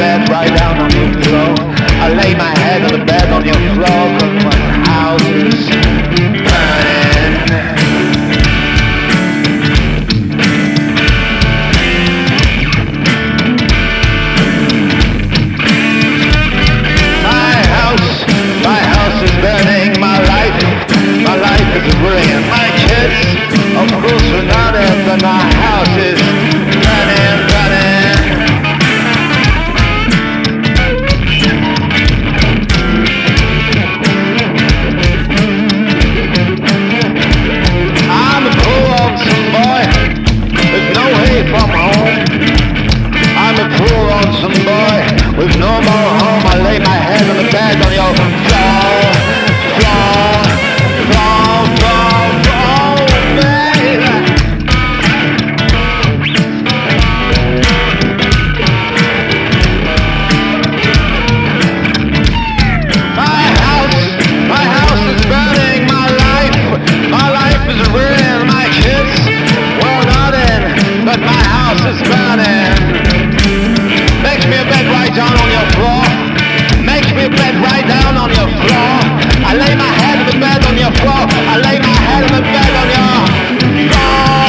bed right down on your floor. I lay my head on the bed on your floor, 'cause my house is burning. My house is burning, my life is ruined. My kids, of course, are not in, but my house is burning, burning. I'm a poor lonesome boy with no way from home. I'm a poor lonesome boy with no more home. I lay my head on the bed on your floor, baby. My house is burning. My life is ruined. My kids were not in, but my house is burning. Make me a bed right down on your floor. Make me a bed right down on your floor. I lay my head on the bed on your floor. I lay my head on the bed on your floor.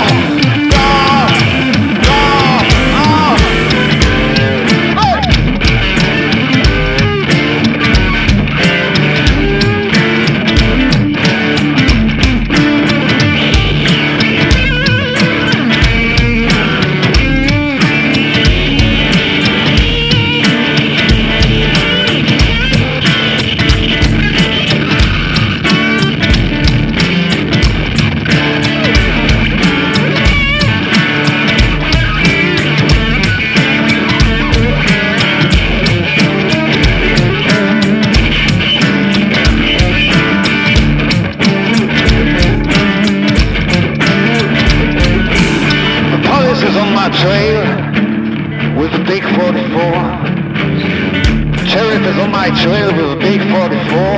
Trail with a big 44. Sheriff is on my trail with a big 44.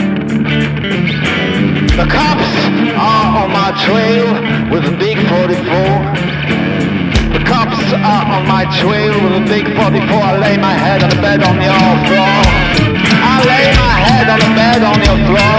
The cops are on my trail with a big 44. The cops are on my trail with a big 44. I lay my head on the bed on your floor. I lay my head on the bed on your floor.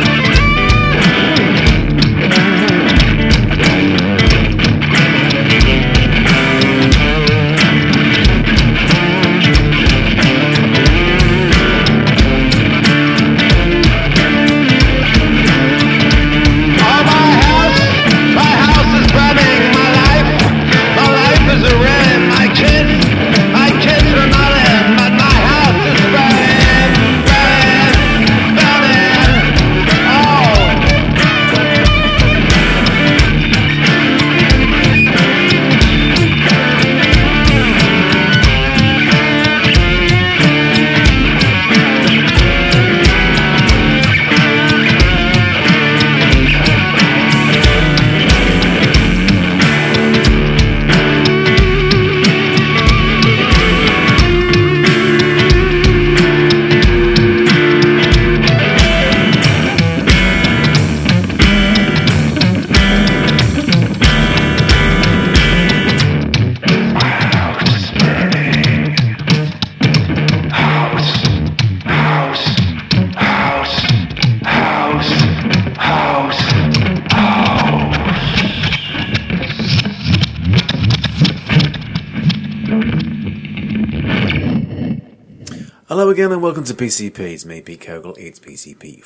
Hello again and welcome to PCP. It's me, Pete Kogel. It's PCP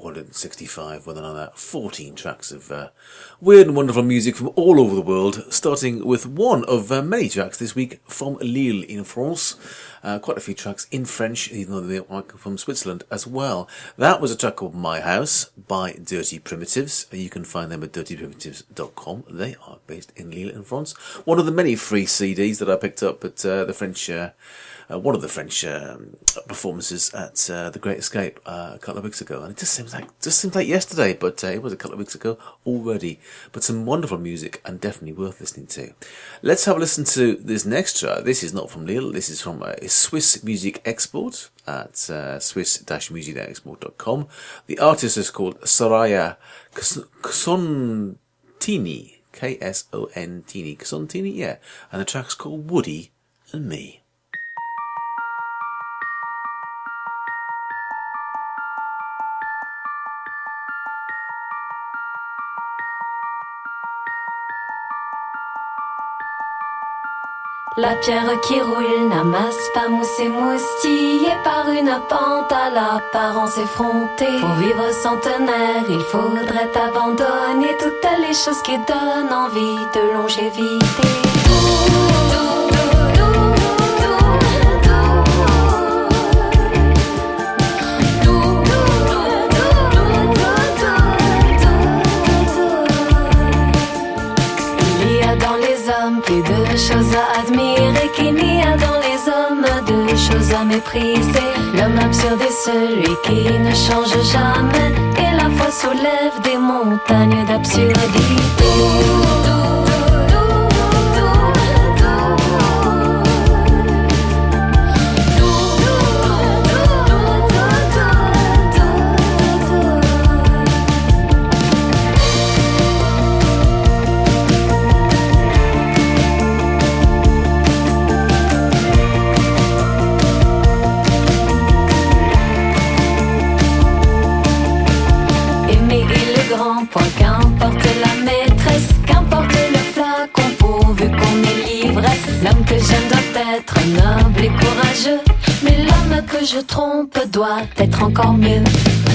465 with another 14 tracks of weird and wonderful music from all over the world, starting with one of many tracks this week from Lille in France. Quite a few tracks in French, even though they are from Switzerland as well. That was a track called My House by Dirty Primitives. You can find them at dirtyprimitives.com. They are based in Lille in France. One of the many free CDs that I picked up at the French... one of the French performances at The Great Escape a couple of weeks ago, and it just seems like yesterday, but it was a couple of weeks ago already. But some wonderful music and definitely worth listening to. Let's have a listen to this next track. This is not from Lille. This is from a Swiss Music Export at swiss-musicexport.com. The artist is called Soraya Ksontini, K-S-O-N-Tini, Ksontini, yeah, and the track's called Woody and Me. La pierre qui roule n'amasse pas mousse et moustillée par une pente à l'apparence effrontée. Pour vivre centenaire, il faudrait abandonner toutes les choses qui donnent envie de longévité. Plus de choses à admirer qu'il n'y a dans les hommes, de choses à mépriser. L'homme absurde est celui qui ne change jamais, et la foi soulève des montagnes d'absurdité. Qu'importe la maîtresse, qu'importe le flacon, pourvu qu'on ait l'ivresse. L'homme que j'aime doit être noble et courageux, mais l'homme que je trompe doit être encore mieux.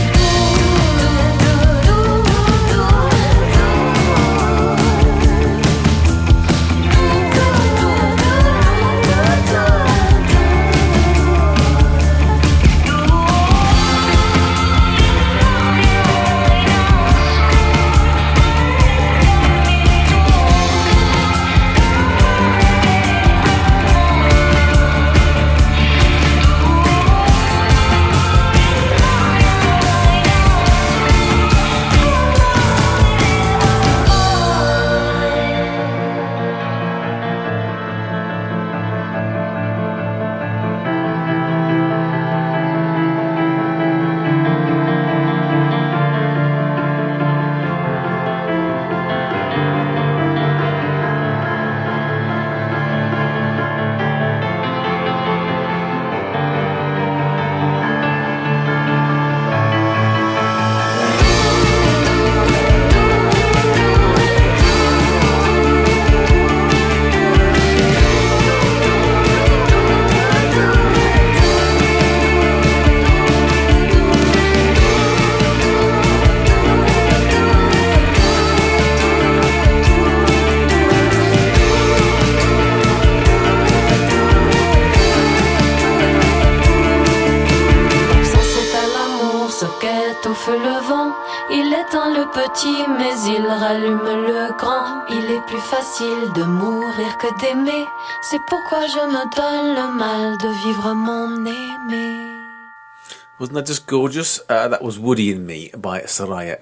Mais il rallume le grand. Il est plus facile de mourir que d'aimer. C'est pourquoi je me donne le mal de vivre mon aimé. Wasn't that just gorgeous? That was Woody and Me by Soraya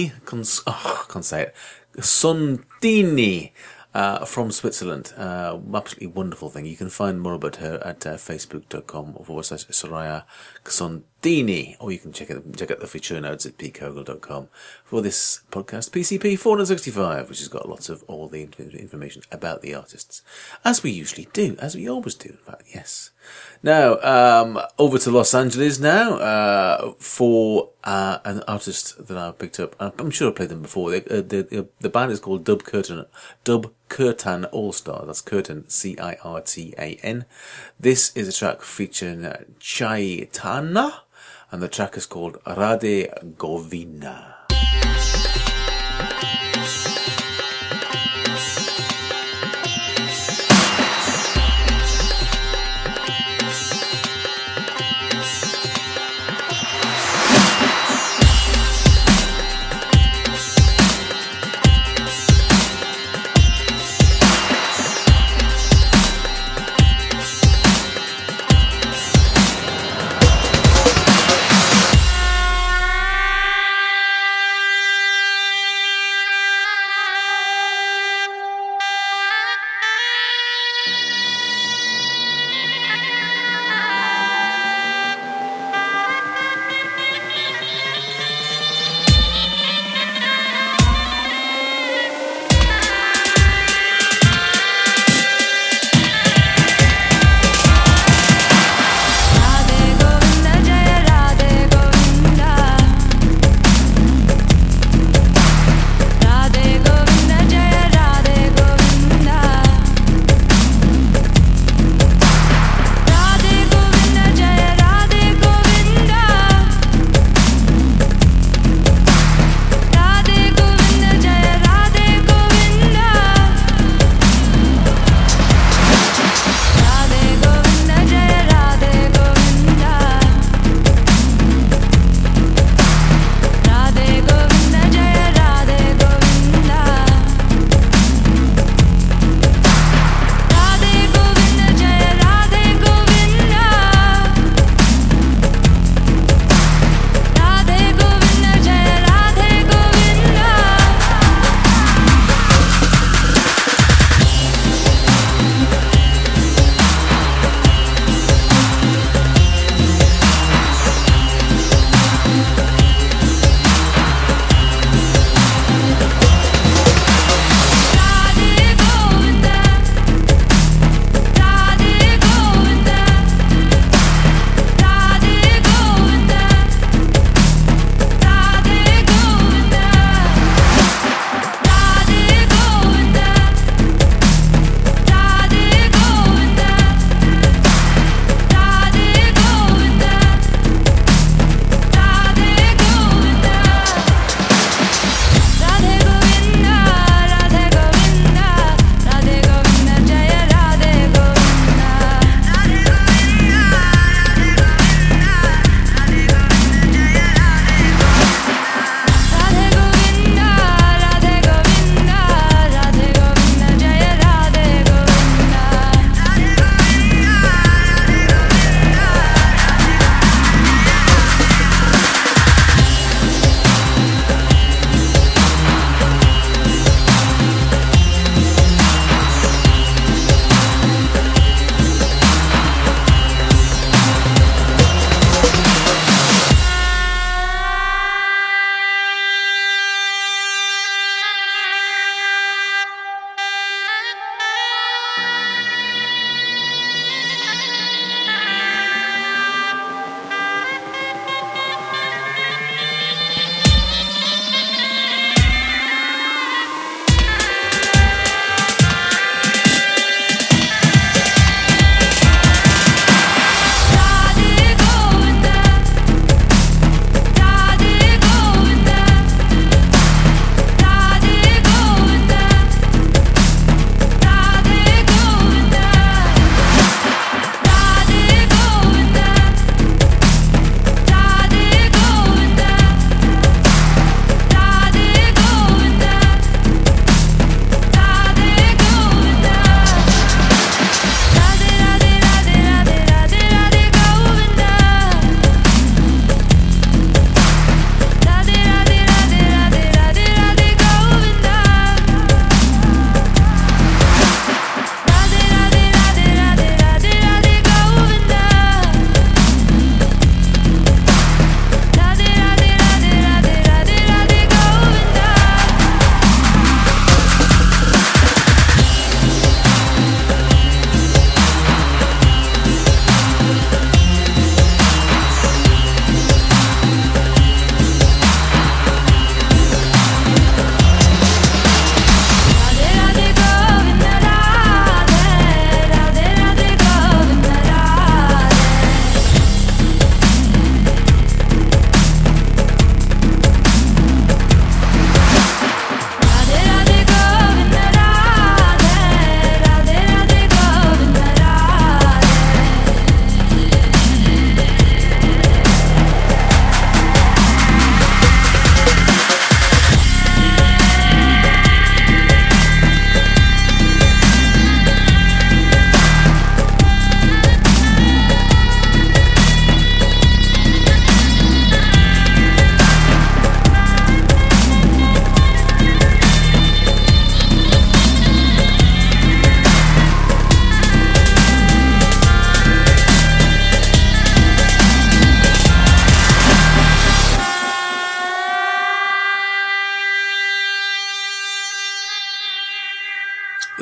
can't say it. Sondini. From Switzerland. Absolutely wonderful thing. You can find more about her at facebook.com/Soraya Sondini, or you can check out the feature notes at pkogel.com for this podcast, PCP 465, which has got lots of all the information about the artists, as we usually do, as we always do, in fact, yes. Now, over to Los Angeles now, for an artist that I've picked up. I'm sure I've played them before. The band is called Dub Kirtan All Star. That's Kirtan, Cirtan. This is a track featuring Chaitanya, and the track is called Radhe Govinda.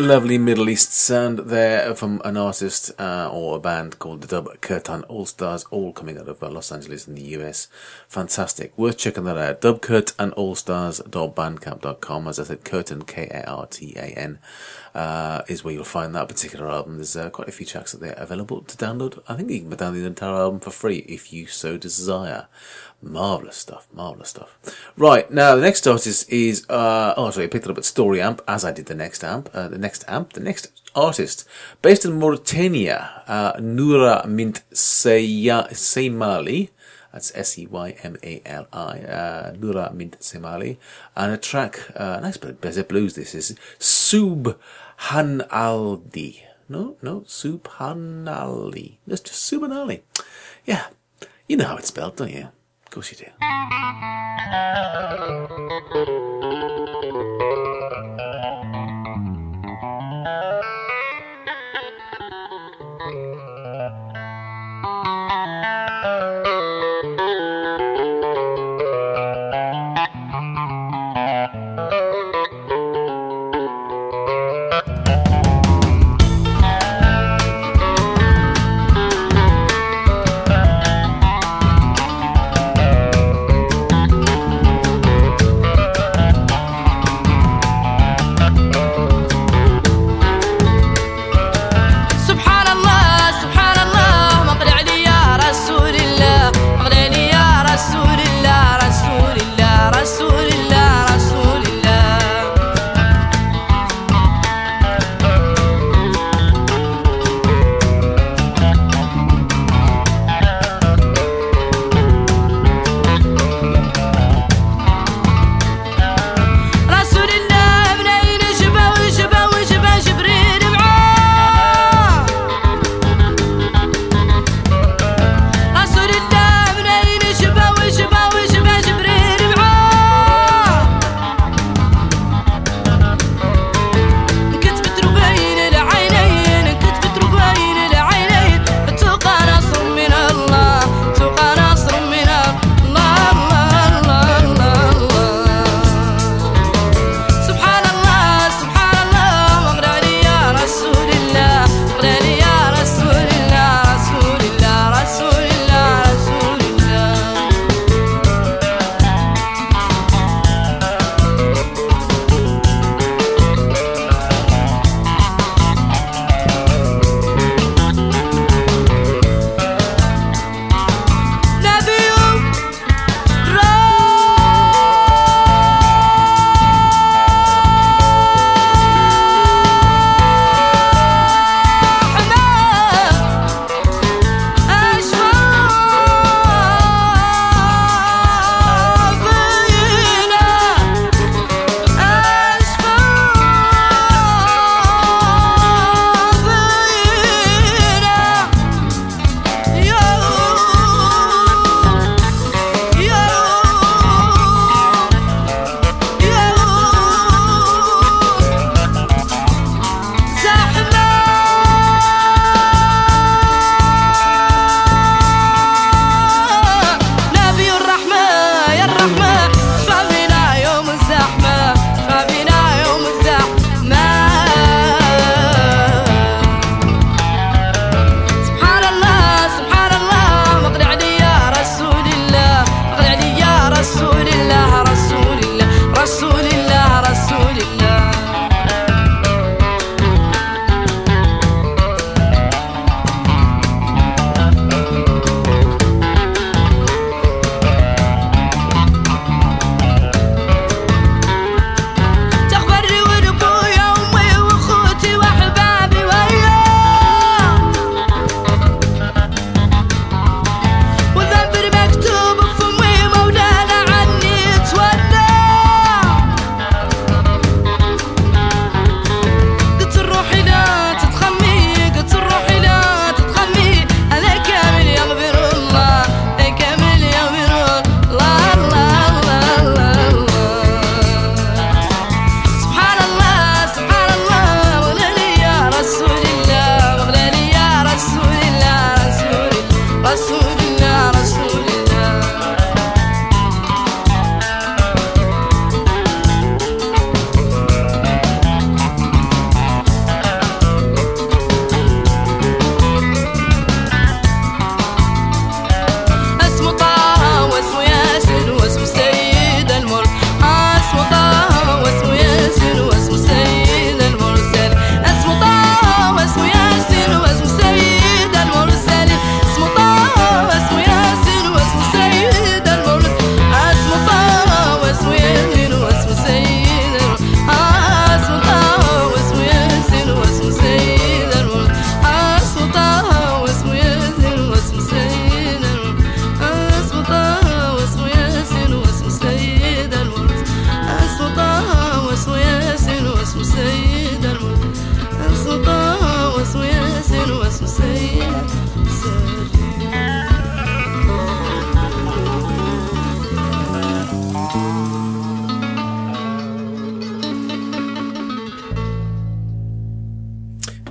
lovely Middle East sound there from an artist or a band called the Dub Curtain All Stars, all coming out of Los Angeles in the US. Fantastic. Worth checking that out. dubcurtainallstars.bandcamp.com. As I said, Curtain, Kartan, is where you'll find that particular album. There's quite a few tracks that they're available to download. I think you can download the entire album for free if you so desire. Marvellous stuff, marvellous stuff. Right, now the next artist is, I picked it up at Story Amp, as I did the next artist, based in Mauritania, Noura Mint Seymali, that's Seymali, Noura Mint Seymali, and a track, nice bit of blues this is, Subhanaldi. No, Subhanaldi. It's just Subhanaldi. Yeah, you know how it's spelled, don't you? Of course you do.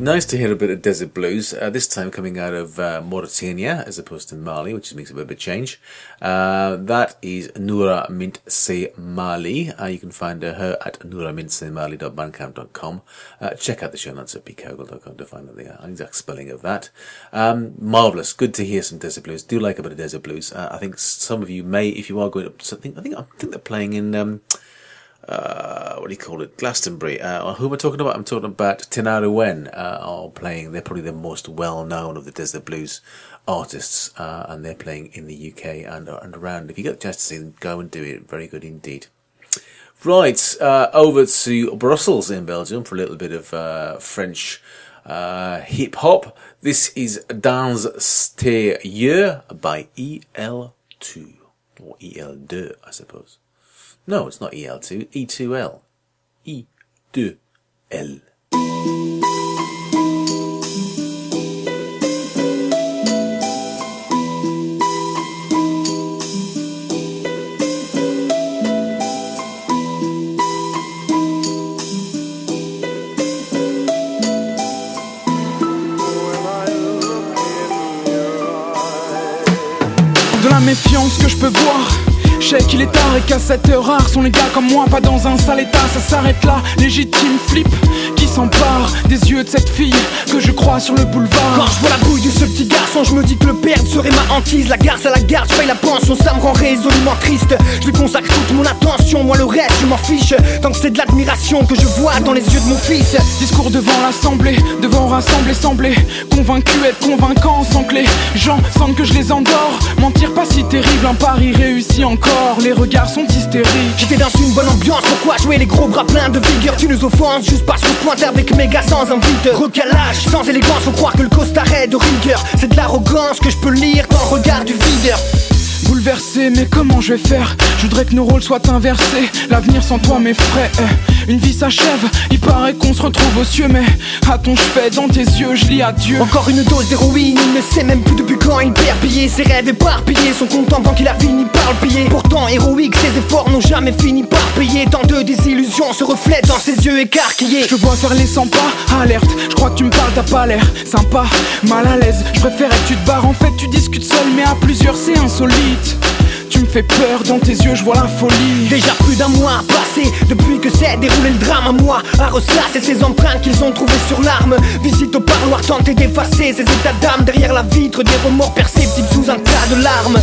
Nice to hear a bit of desert blues, this time coming out of Mauritania as opposed to Mali, which makes a bit of a change. That is Noura Mint Se Mali. You can find her at nouramintsemali.bandcamp.com. Check out the show notes at pkogle.com to find out the exact spelling of that. Marvellous. Good to hear some desert blues. Do like a bit of desert blues. I think some of you may, if you are going up, I think they're playing in... what do you call it? Glastonbury. Who am I talking about? I'm talking about Tenaruwen are playing. They're probably the most well-known of the desert blues artists, and they're playing in the UK and around. If you get a chance to see them, go and do it. Very good indeed. Right, over to Brussels in Belgium for a little bit of French hip-hop. This is Dans tes yeux by EL2. Or EL2, I suppose. No, it's not EL2, E2L. E2L. De la méfiance que je peux voir. Je sais qu'il est tard et qu'à cette heure rare sont les gars comme moi, pas dans un sale état, ça s'arrête là. Légitime flip qui s'empare des yeux de cette fille que je crois sur le boulevard. Quand je vois la bouille de ce petit garçon, je me dis que le perdre serait ma hantise. La garce à la garde, je paye la pension, ça me rend résolument triste. Je lui consacre toute mon attention, moi le reste je m'en fiche. Tant que c'est de l'admiration que je vois dans les yeux de mon fils. Discours devant l'assemblée, devant rassembler, sembler convaincu, être convaincant sans que les gens sentent que je les endors. Mentir pas si terrible, un pari réussi encore. Les regards sont hystériques. J'étais dans une bonne ambiance, pourquoi jouer les gros bras pleins de vigueur? Tu nous offenses juste parce qu'on pointe avec méga sans envie de recalage. Sans élégance, faut croire que le costard est de rigueur. C'est de l'arrogance que je peux lire dans le regard du videur. Bouleversé, mais comment je vais faire? Je voudrais que nos rôles soient inversés. L'avenir sans toi m'effraie. Une vie s'achève, il paraît qu'on se retrouve aux cieux. Mais a-t-on fait dans tes yeux, je lis adieu. Encore une dose d'héroïne, il ne sait même plus depuis quand il perd pillé. Ses rêves éparpillés sont contents tant qu'il a fini par le payer. Pourtant héroïque, ses efforts n'ont jamais fini par payer. Tant de désillusions se reflètent dans ses yeux écarquillés. Je vois faire les 100 pas, alerte. Je crois que tu me parles, t'as pas l'air sympa, mal à l'aise. Je préférais que tu te barres, en fait tu discutes seul. Mais à plusieurs c'est insolite. Tu me fais peur, dans tes yeux je vois la folie. Déjà plus d'un mois passé depuis que s'est déroulé le drame. À moi à ressasser ces empreintes qu'ils ont trouvées sur l'arme. Visite au parloir, tenter d'effacer ces états d'âme. Derrière la vitre des remords perceptibles sous un tas de larmes.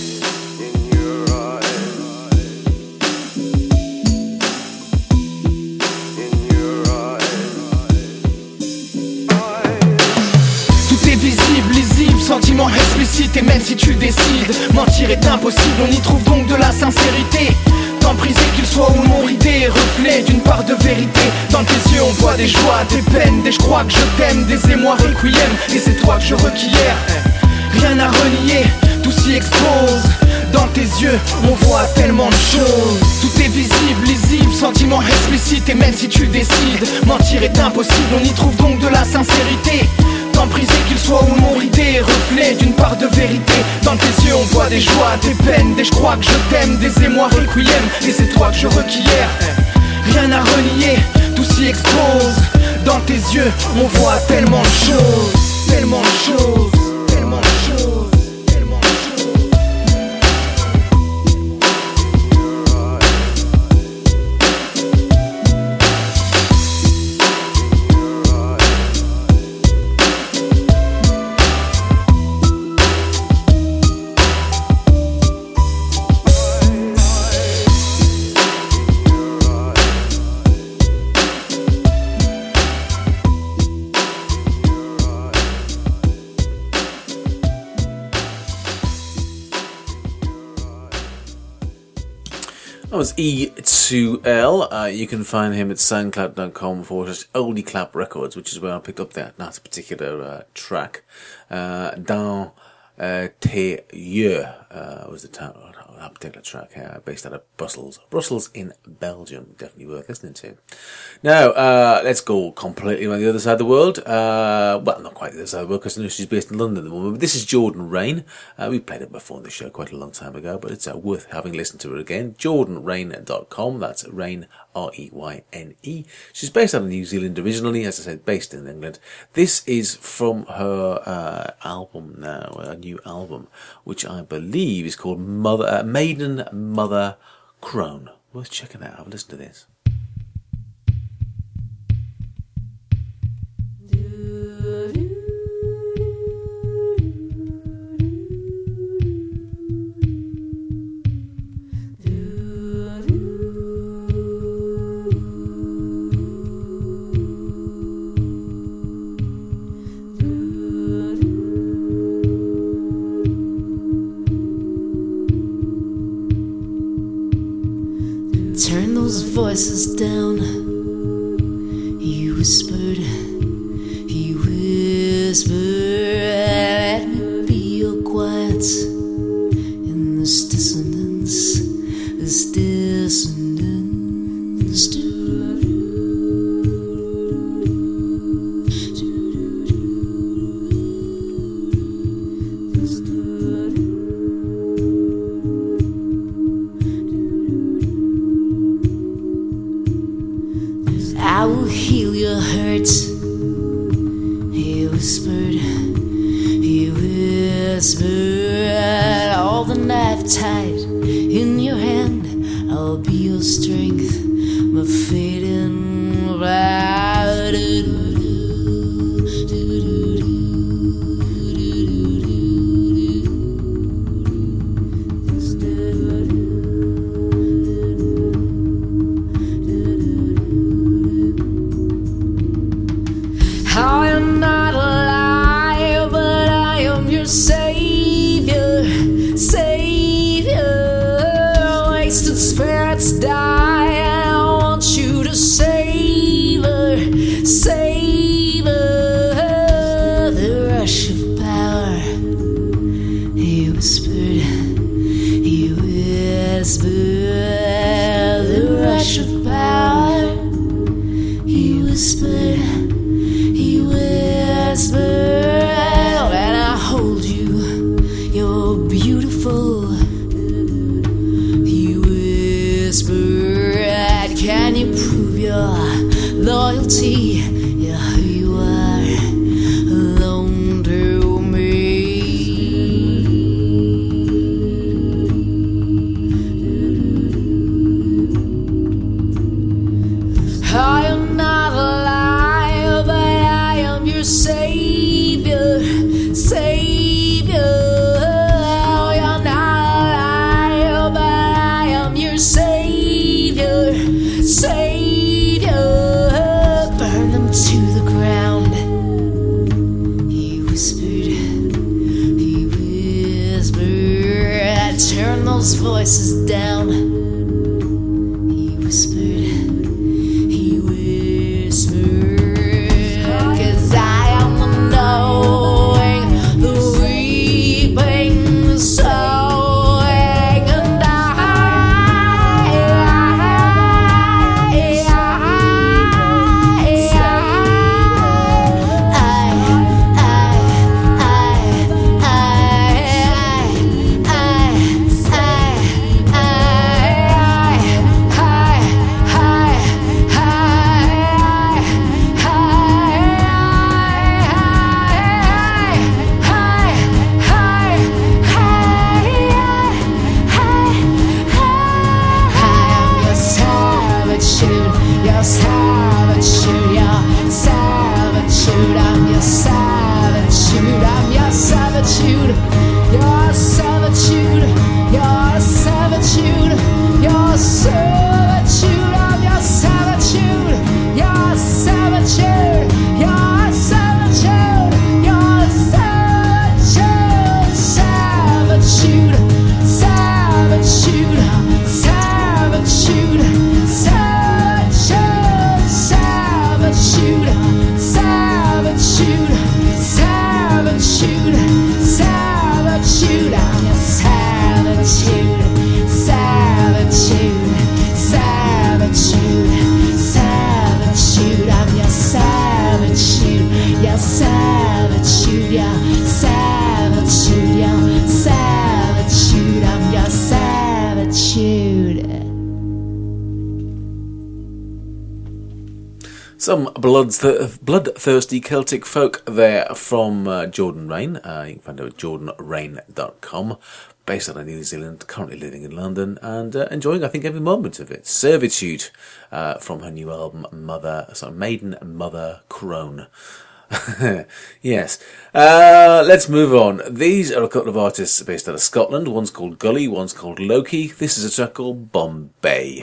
Sentiment explicite et même si tu décides, mentir est impossible, on y trouve donc de la sincérité. T'empriser qu'il soit ou non ridé, reflet d'une part de vérité. Dans tes yeux on voit des joies, des peines, des je crois que je t'aime, des émois requiem, et c'est toi que je requiers. Rien à renier, tout s'y expose. Dans tes yeux on voit tellement de choses. Tout est visible, lisible, sentiment explicite et même si tu décides, mentir est impossible, on y trouve donc de la sincérité. T'empriser qu'il soit ou non ridé, reflet d'une part de vérité. Dans tes yeux on voit des joies, des peines, des je crois que je t'aime, des émois requiem, et c'est toi que je requiers. Rien à renier, tout s'y expose. Dans tes yeux on voit tellement de choses, tellement de choses, tellement de choses. That was E2L. You can find him at soundcloud.com/Oldie Records, which is where I picked up that particular track. Dans tes yeux was the title. that particular track, based out of Brussels. Brussels in Belgium, definitely worth listening to. Now, let's go completely on the other side of the world. Well, not quite the other side of the world, because she's based in London at the moment. But this is Jordan Rain. We played it before on the show quite a long time ago, but it's worth having listened to it again. JordanRain.com. That's Rain, R-E-Y-N-E. She's based out of New Zealand originally, as I said, based in England. This is from her album now, a new album, which I believe is called Maiden Mother Crone. Worth checking out. Have a listen to this. Turn those voices down, he whispered, let me be your quiet in this dissonance, I will heal your hurts, he whispered, all the knife tied in your hand, I'll be your strength, my fading light. I am not alive, but I am your savior. Wasted spirits die, and I want you to savor the rush of power. He whispered, the rush of power. He whispered, when I hold you, you're beautiful. He whispered, can you prove your loyalty? Yeah, who you are, alone to me. I am not alive, but I am your savior. Oh, you're not alive, but I am your savior. Burn them to the ground. He whispered, turn those voices down. He whispered, 'cause I am the knowing, the reaping, the sowing, and savitude, I'm your savitude. Some bloodthirsty Celtic folk there from Jordan Rain. You can find out at jordanrain.com. Based out of New Zealand, currently living in London, and enjoying, I think, every moment of it. Servitude from her new album, Maiden Mother Crone. Yes. Let's move on. These are a couple of artists based out of Scotland. One's called Gully, one's called Loki. This is a track called Bombay.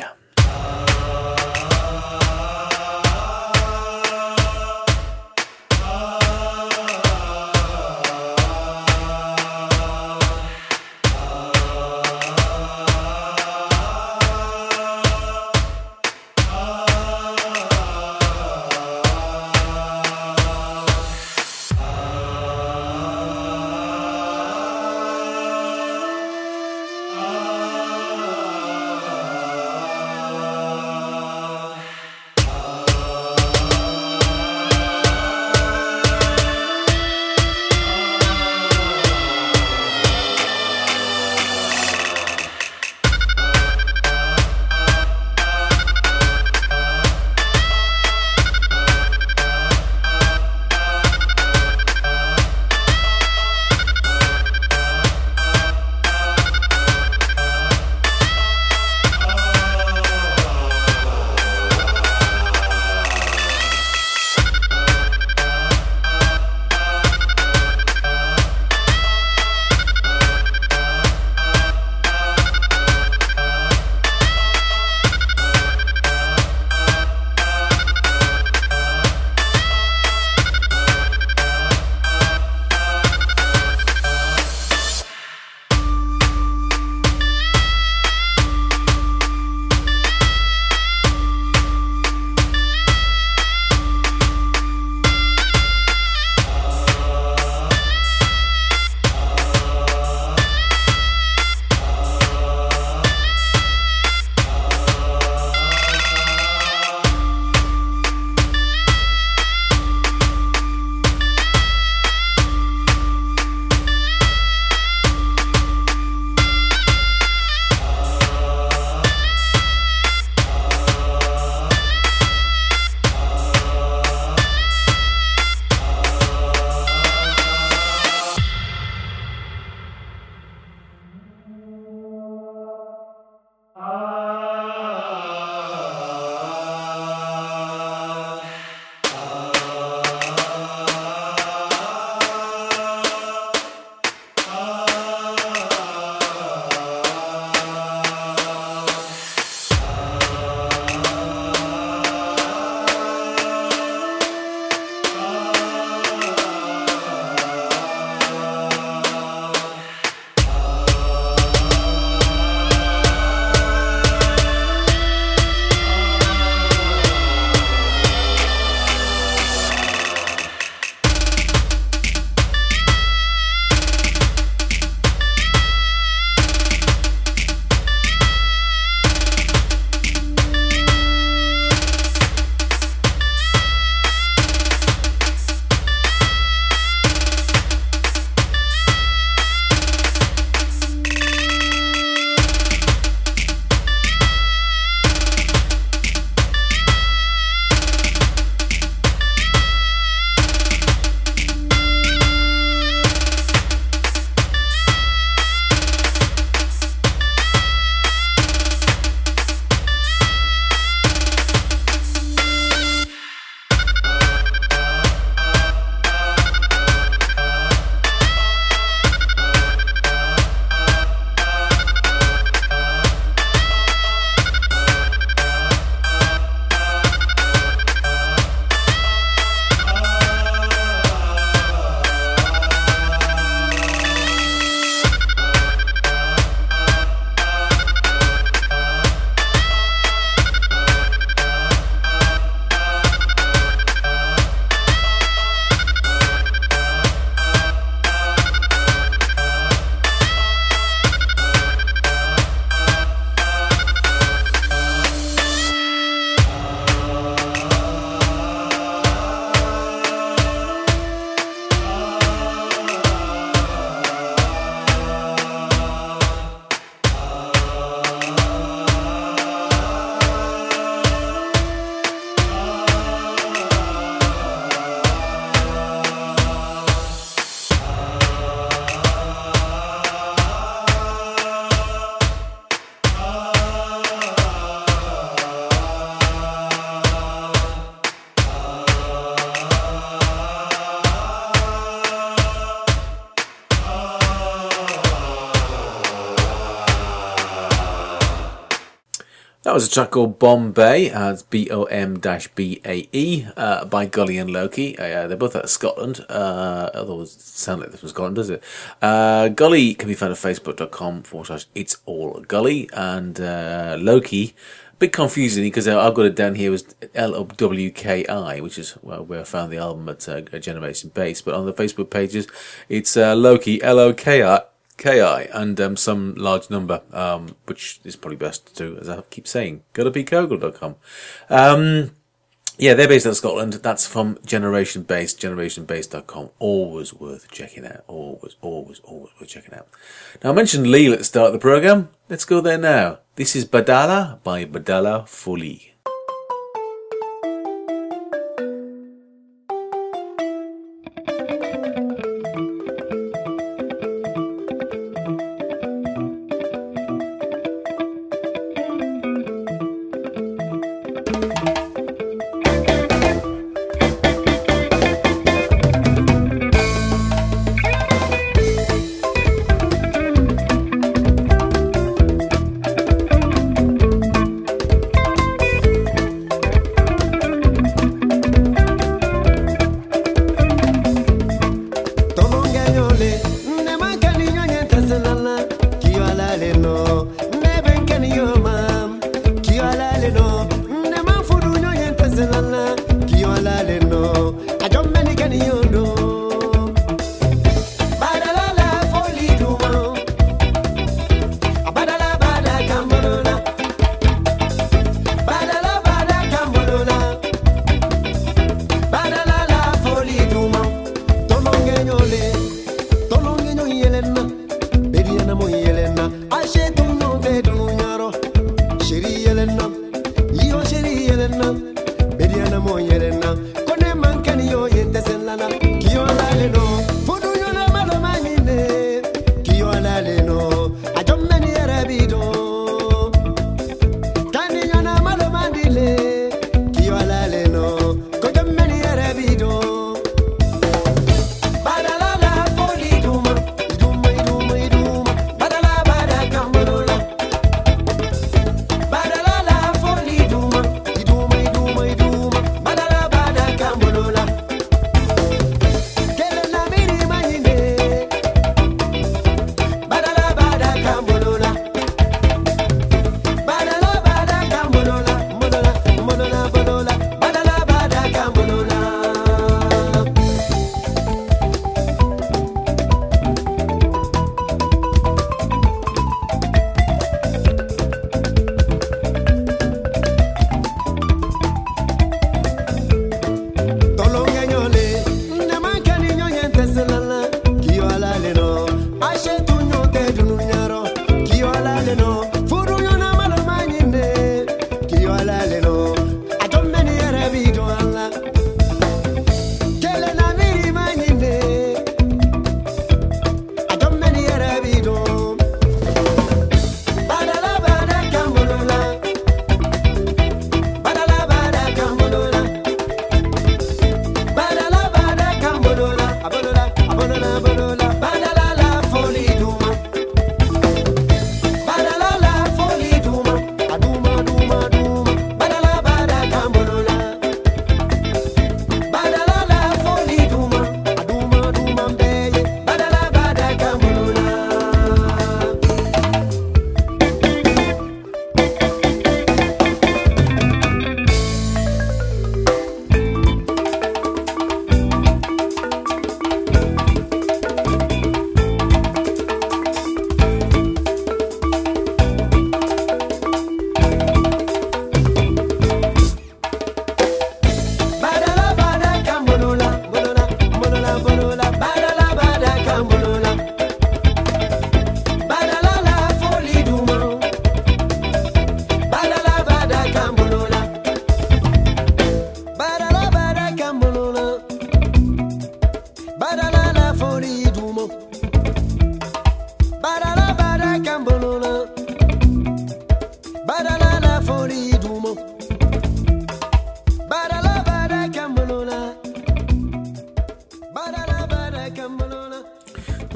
That was a track called Bombay, it's B-O-M-B-A-E, by Gully and Loki. They're both out of Scotland, although it sounds like they're from Scotland, does it? Gully can be found at facebook.com/itsallgully, and Loki, a bit confusing because I've got it down here as L-O-W-K-I, which is where I found the album at Generation Bass, but on the Facebook pages, it's Loki, L-O-K-I, and some large number, which is probably best to do, as I keep saying, go to pkogel.com. Yeah, they're based out of Scotland. That's from Generation Bass, generationbass.com. Always worth checking out. Always worth checking out. Now, I mentioned Lille at the start of the programme. Let's go there now. This is Badala by Badala Folie.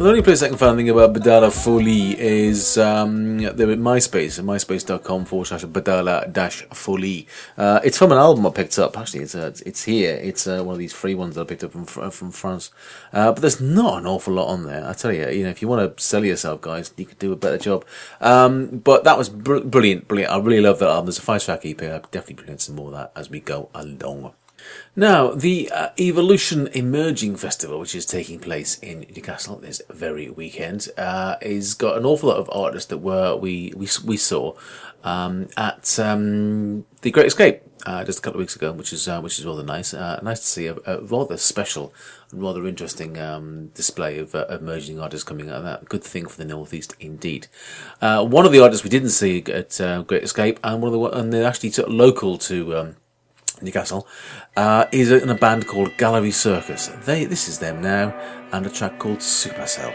The only place I can find anything about Badala Folie is they're at MySpace, at myspace.com/Badala-Folie. It's from an album I picked up. Actually, it's here. It's one of these free ones that I picked up from France. But there's not an awful lot on there. I tell you, if you want to sell yourself, guys, you could do a better job. But that was brilliant. I really love that album. There's a 5-track EP. I'll definitely play some more of that as we go along. Now, the Evolution Emerging Festival, which is taking place in Newcastle this very weekend, is got an awful lot of artists that we saw at the Great Escape just a couple of weeks ago, which is rather nice. Nice to see a rather special and rather interesting display of emerging artists coming out of that. Good thing for the North East, indeed. One of the artists we didn't see at Great Escape, and they're actually local to Newcastle, is in a band called Gallery Circus. This is them now, and a track called Supercell.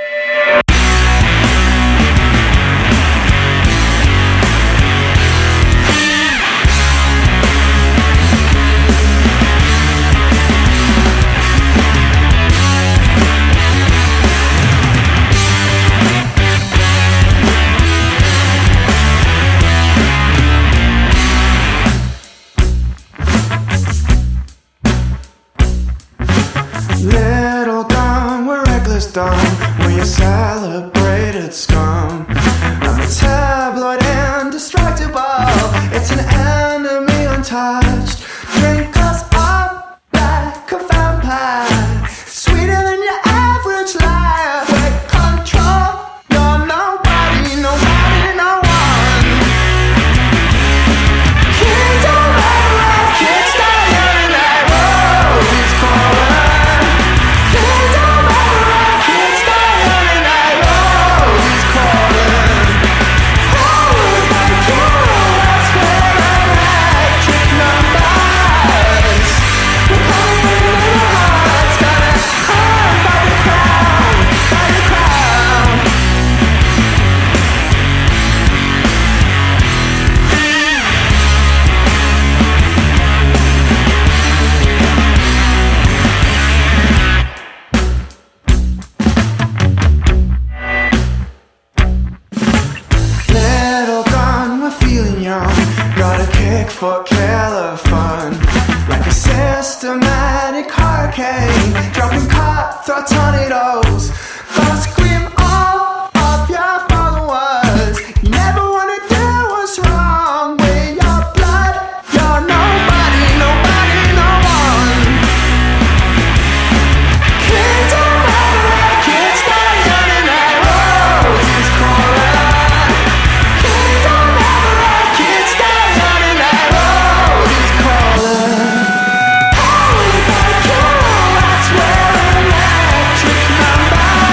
When you celebrated scum, I'm a tabloid indestructible. It's an enemy untouched. Drink us up like a vampire, sweeter than your average liar. With control, you're nobody, no one. Kingdom of love, kids die young and road is calling. Kingdom of love, kids die young and road is calling. Forward by kilowatts with electric numbers. We're calling for the little hearts, gotta come by the crown, by the crown. Little gun, we're feeling young. Got a kick for killer fun. Like a systematic hurricane, dropping cutthroat tornadoes. Gonna scream all of your followers. You never wanna do what's wrong with your blood. You're nobody, no one. Kingdom of love, kids die young and that road is calling. Kingdom of love, kids die young and that road is calling. Powered by kilowatts with electric numbers.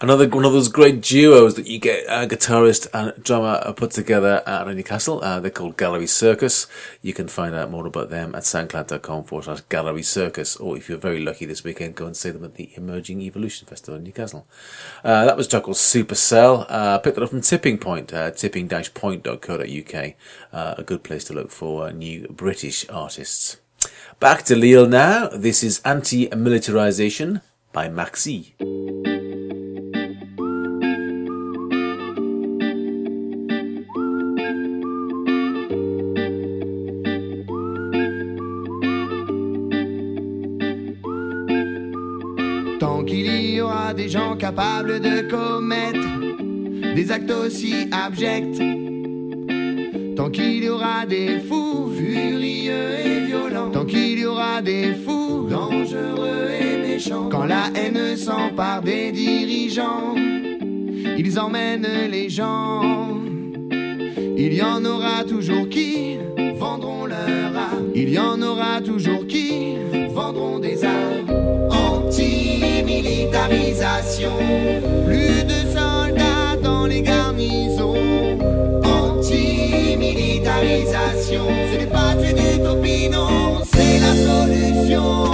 Another one of those great duos that you get a guitarist and drummer put together at Newcastle. They're called Gallery Circus. You can find out more about them at soundcloud.com/Gallery Circus. Or if you're very lucky this weekend, go and see them at the Emerging Evolution Festival in Newcastle. That was called Supercell. Picked it up from Tipping Point, tipping-point.co.uk. A good place to look for new British artists. Back to Lille now. This is Anti-Militarization by Maxi. Tant qu'il y aura des gens capables de commettre des actes aussi abjects, tant qu'il y aura des fous furieux et violents, tant qu'il y aura des fous dangereux et méchants, quand la haine s'empare des dirigeants, ils emmènent les gens. Il y en aura toujours qui vendront leur âme, il y en aura toujours qui vendront des armes. Anti-militarisation, plus de soldats dans les garnisons. Anti-militarisation, ce n'est pas une utopie, non, c'est la solution.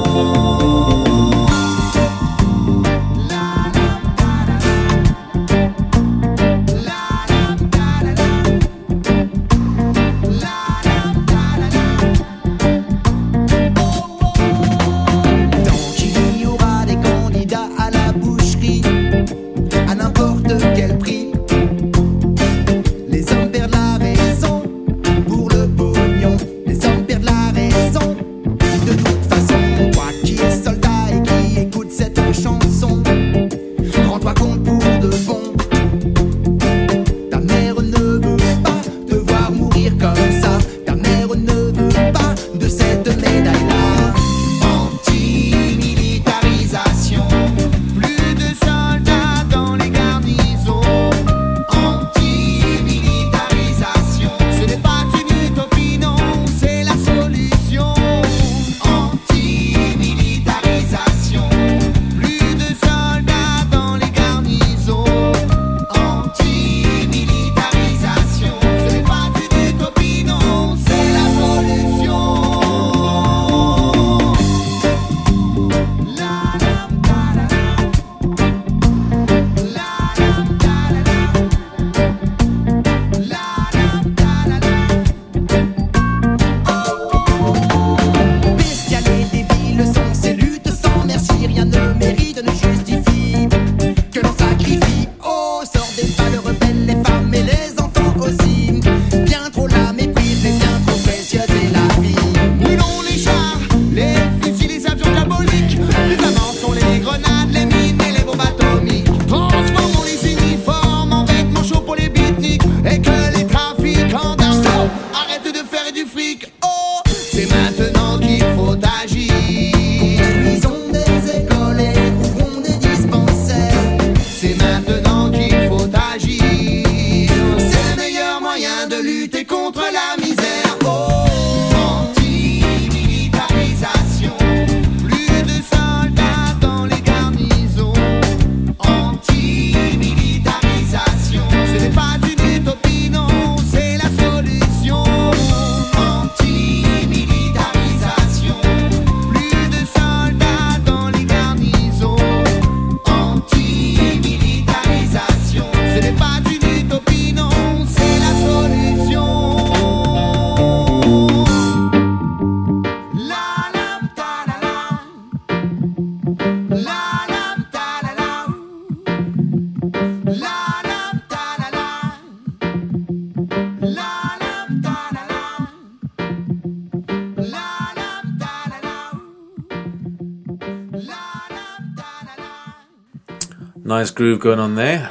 Nice groove going on there.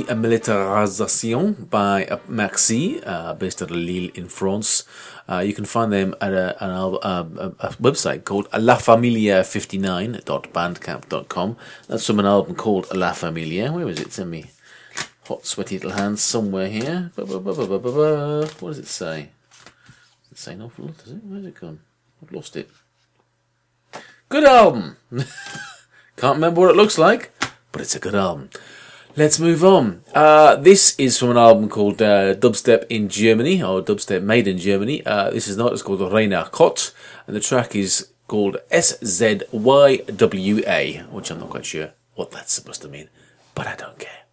Anti-Militarisation by Maxi, based out of Lille in France. You can find them at a website called lafamilia59.bandcamp.com. That's from an album called La Familia. Where was it? Send me hot, sweaty little hands somewhere here. What does it say? Does it say an awful lot, does it? Where's it gone? I've lost it. Good album! Can't remember what it looks like, but it's a good album. Let's move on. This is from an album called Dubstep in Germany, or Dubstep Made in Germany. This is not, it's called Rainer Kott, and the track is called SZYWA, which I'm not quite sure what that's supposed to mean, but I don't care.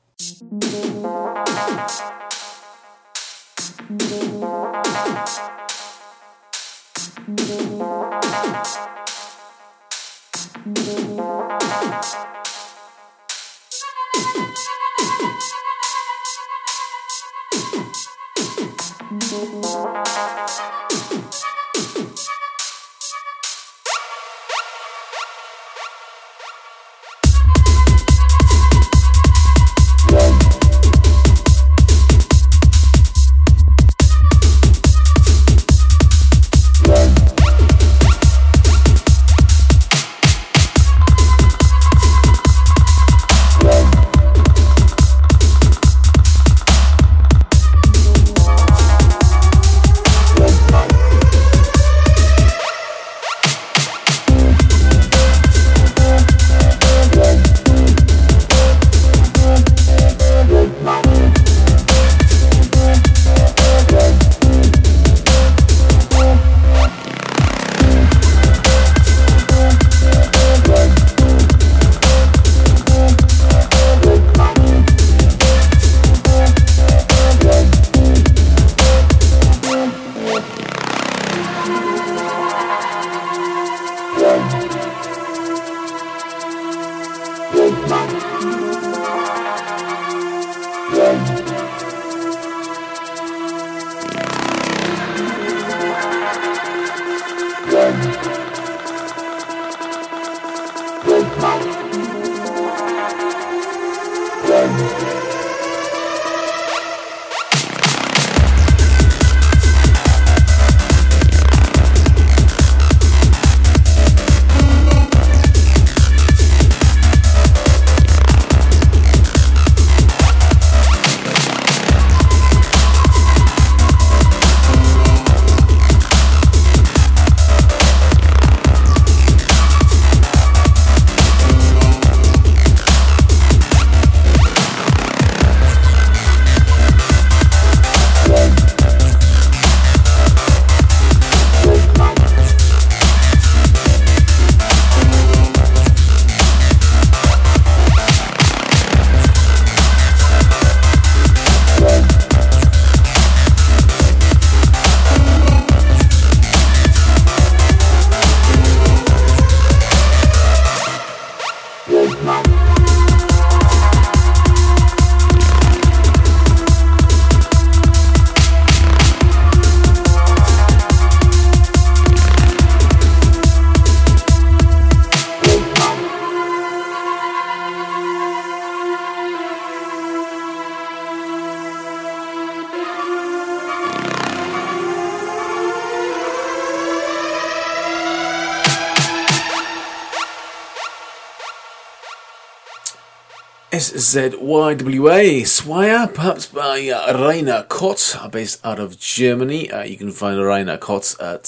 SZYWA, Swire, perhaps by Rainer Kott, based out of Germany. You can find Rainer Kott at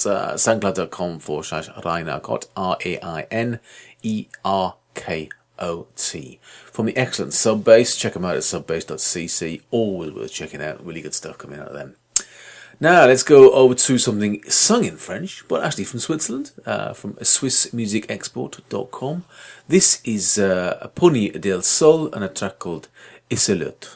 soundcloud.com/Rainer Kott, RAINERKOT. From the excellent Subbase, check them out at subbase.cc, always worth checking out, really good stuff coming out of them. Now let's go over to something sung in French, but actually from Switzerland, from SwissMusicExport.com. This is Pony del Sol and a track called Isolot.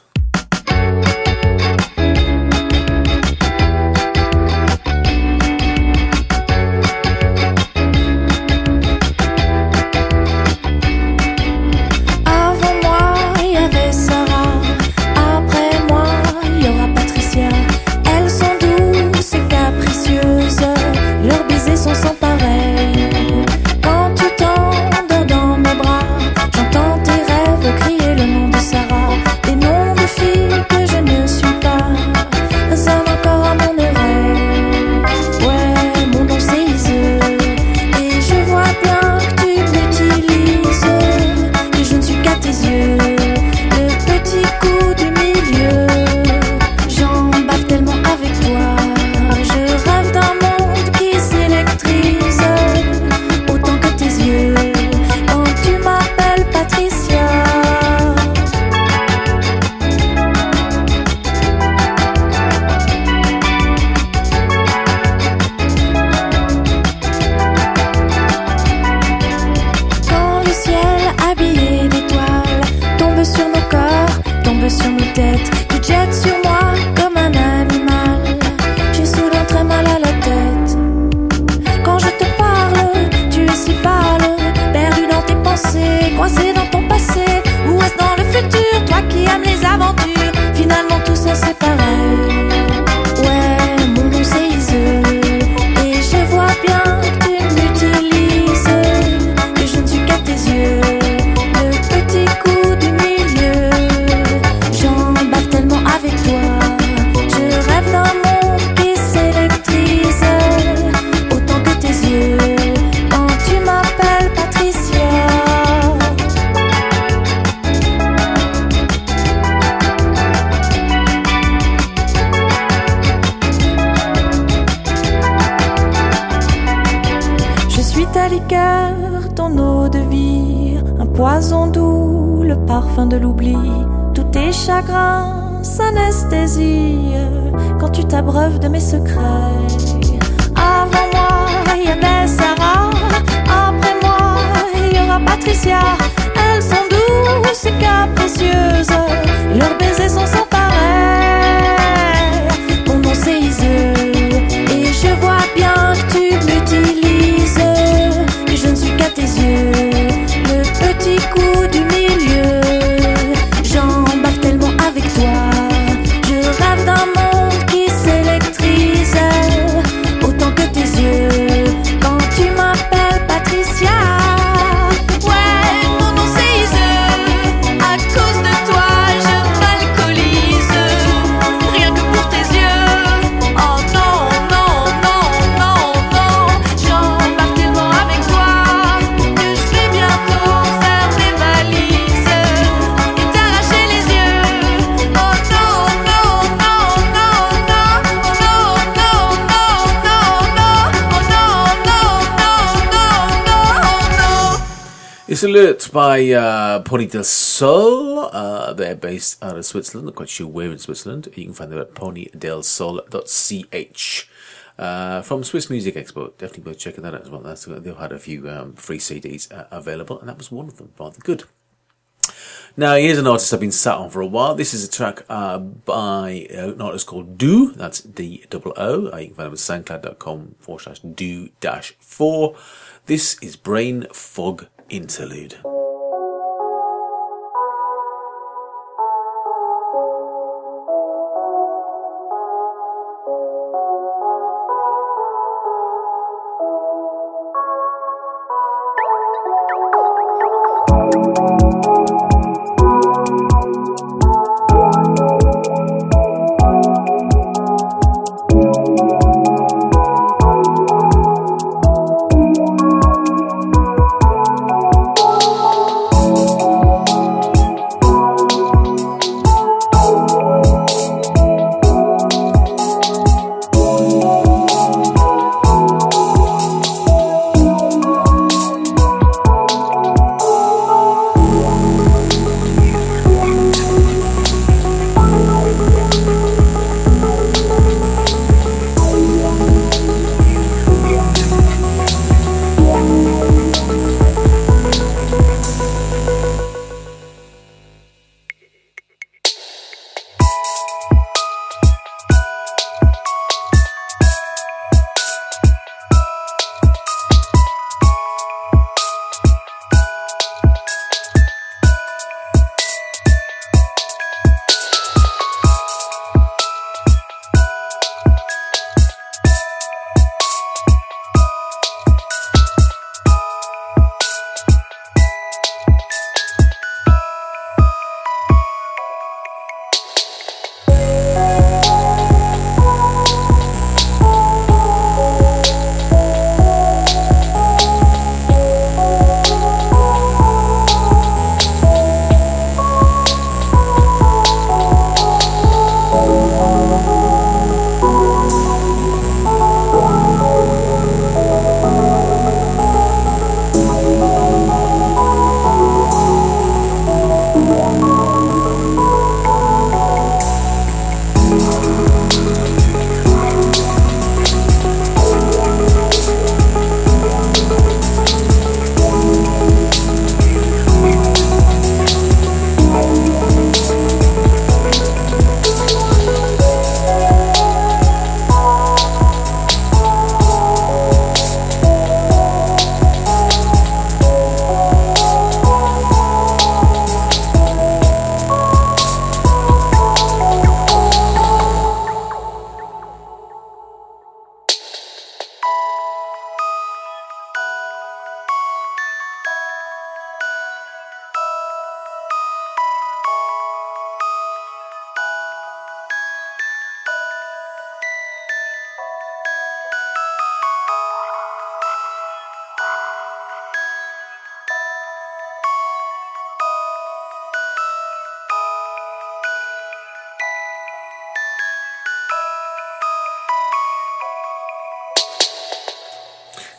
Avant moi, il y avait Sarah. Après moi, il y aura Patricia. Elles sont douces et capricieuses. Leurs baisers sont sans pareil. Quand tu t'endors dans mes bras, j'entends tes rêves crier le nom de Sarah. Et non de pleut sur nos têtes. Tu te jettes sur moi comme un animal. J'ai soudain très mal à la tête. Quand je te parle, tu es si pâle, perdu dans tes pensées, coincé dans ton passé. Ou est-ce dans le futur, toi qui aimes les aventures? Finalement tout ça c'est pareil. Ouais, mon nom c'est Iseux, et je vois bien que tu m'utilises, que je ne suis qu'à tes yeux, le petit coup du milieu. J'en bave tellement avec toi, je rêve d'un monde qui s'électrise, autant que tes yeux, quand tu m'appelles Patricia. Je suis ta liqueur, ton eau de vie, un poison doux, le parfum de l'oubli. Tous tes chagrins s'anesthésient quand tu t'abreuves de mes secrets. Avant moi, il y avait Sarah, après moi, il y aura Patricia. Elles sont douces et capricieuses, leurs baisers sont sans pareil. Mon nom c'est Iseux, et je vois bien que tu m'utilises, que je ne suis qu'à tes yeux, le petit coup du milieu. J'en bave tellement avec toi, je rêve d'un monde qui s'électrise, autant que tes yeux, quand tu m'appelles Patricia. Ouais, mon nom c'est Iseux, à cause de toi je m'alcoolise, rien que pour tes yeux. Oh non, non, non, non, non, j'en bave tellement avec toi, que je vais bientôt faire mes valises et t'arracher les yeux. Oh non, non, non, non, non, oh non, non, non, non, non, oh non, non, non, non, non, non. It's Alert by Pony del Sol. They're based out of Switzerland. Not quite sure where in Switzerland. You can find them at ponydelsol.ch. From Swiss Music Expo. Definitely worth checking that out as well. They've had a few free CDs available, and that was one of them. Rather good. Now, here's an artist I've been sat on for a while. This is a track by an artist called Do. That's D-O-O. You can find him at soundcloud.com/do-4. This is Brain Fog Interlude.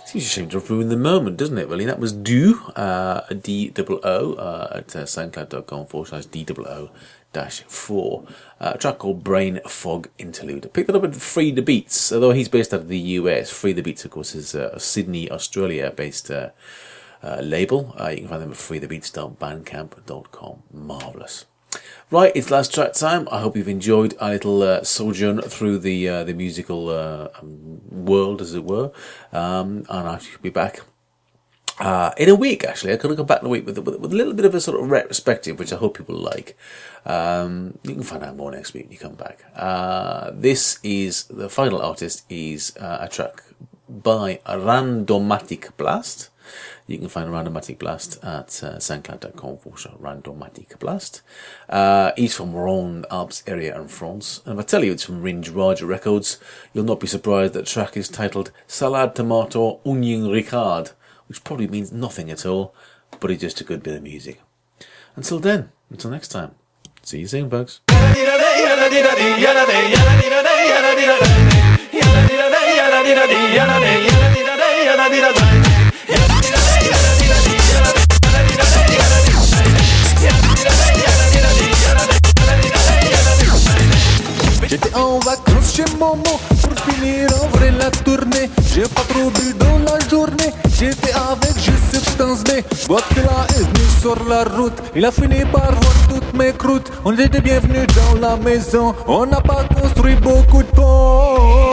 Seems a shame to ruin the moment, doesn't it, really? That was Do, D-O-O, at soundcloud.com/DOO-4. A track called Brain Fog Interlude. I picked that up at Free the Beats, although he's based out of the US. Free the Beats, of course, is a Sydney, Australia-based label. You can find them at freethebeats.bandcamp.com. Marvellous. Right, it's last track time. I hope you've enjoyed our little sojourn through the musical world, as it were. And I should be back in a week, actually. I'm going to come back in a week with a little bit of a sort of retrospective, which I hope people like. You can find out more next week when you come back. This is, the final artist is a track by Randomatic Blast. You can find Randomatic Blast at soundcloud.com/Randomatic Blast. He's from Rhône Alps area in France. And if I tell you it's from Ringe Raja Records, you'll not be surprised that the track is titled Salade Tomato Onion Ricard, which probably means nothing at all, but it's just a good bit of music. Until then, until next time, see you soon, folks. J'étais en vacances chez Momo pour finir en vrai la tournée. J'ai pas trop bu dans la journée. J'étais avec J Substance B. Bobtela est venu sur la route. Il a fini par voir toutes mes croûtes. On était bienvenus dans la maison. On n'a pas construit beaucoup de ponts.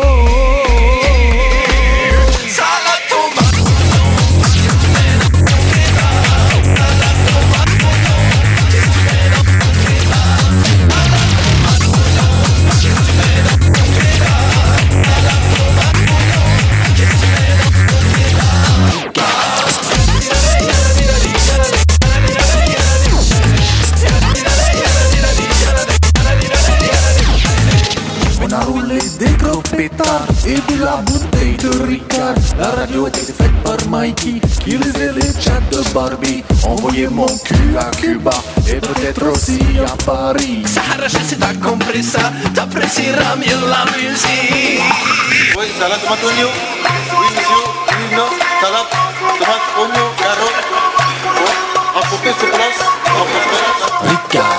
Et de la bouteille de Ricard. La radio était faite par Mikey qui lisait les chats de Barbie. Envoyez mon cul à Cuba et peut-être aussi à Paris. Sahara, si t'as compris ça, t'apprécieras mieux la musique. Oui, salade tomate oignon. Oui, monsieur. Oui, non. Salade tomate oignon, carotte. Bon, emportez sur place. Ricard.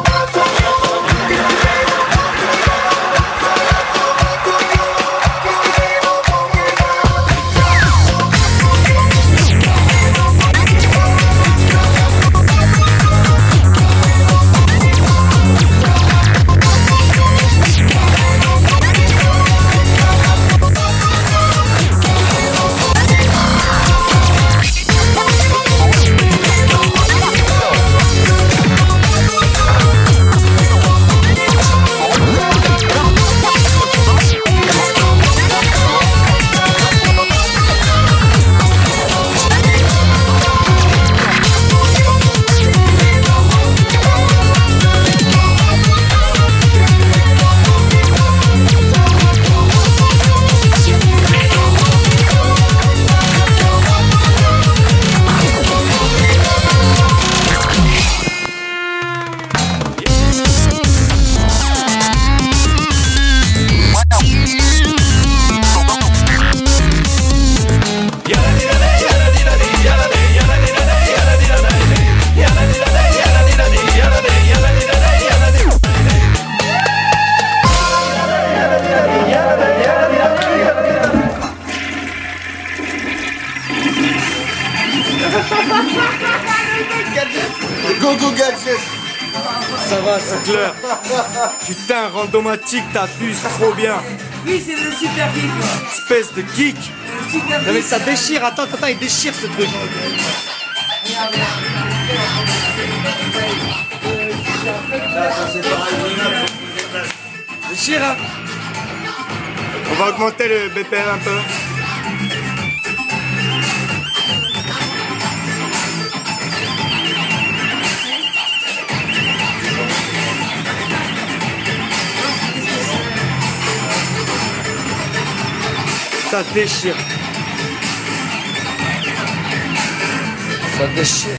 Ça va, c'est clair. Putain, Randomatic, t'abuses trop bien. Oui, c'est le super geek. Espèce de geek. Non mais ça déchire, attends, il déchire ce truc. Déchire, hein. On va augmenter le BPM un peu. Ça déchire. Ça déchire.